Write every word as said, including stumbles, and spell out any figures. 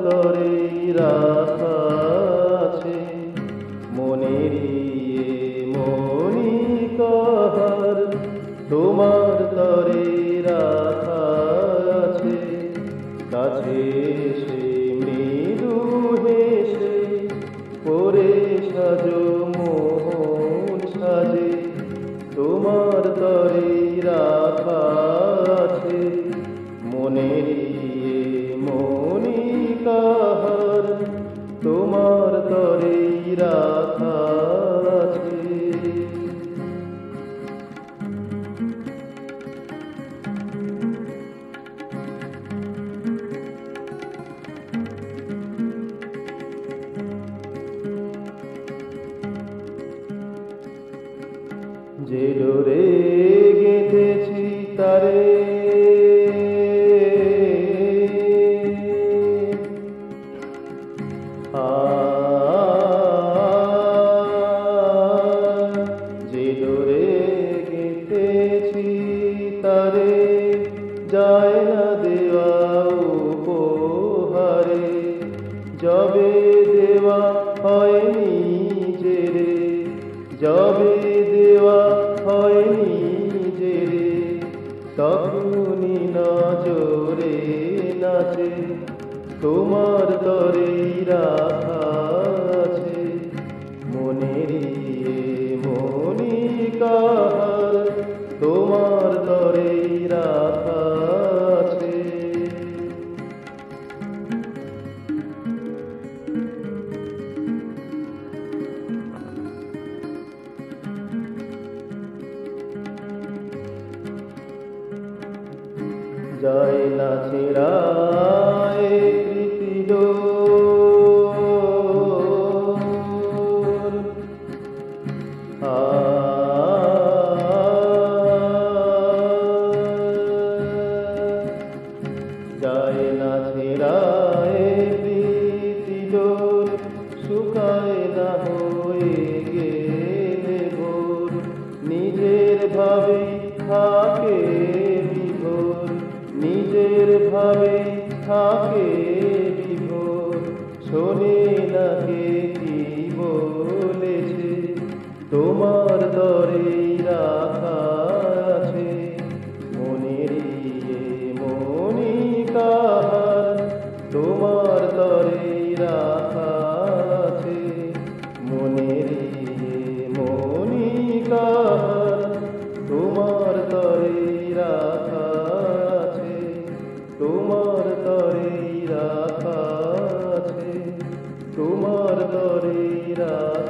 তরে রাখা আছে মনের মনি কাহার তোমার তরে রাখা আছে কাছে সে মৃদু হেসে পরে সাজো মোহন সাজে তোমার তরে রাখা আছে মনের মনি কাহার তোমার তরে রাখা আছে যে ডোরে গেঁথেছি তারে যে ডোরে গেঁথেছি তারে যায় না দেওয়া উপহারে যবে দেওয়া হয়নি জেরে যবে দেওয়া হয়নি জেরে তখনই নজরে নাচে তোমার তরে রাখা আছে মনের মনি কাহার তোমার তরে রাখা আছে যায় না ছেড়ায় প্রীতি ডোর যায় না ছেড়ায় প্রীতি ডোর শুকায় না হয়ে গেলে ভোর নিজের ভাবে থাকে নিজের ভাবে থাকে বিভোর শোনে না কে কি বলেছে তোমার তরে রাখা আছে মনের মনি কাহার তোমার তরে রাখা আছে মনের মনি কাহার তোমার তরে রাখা তোমার তরে রাখা আছে তোমার তরে রাখা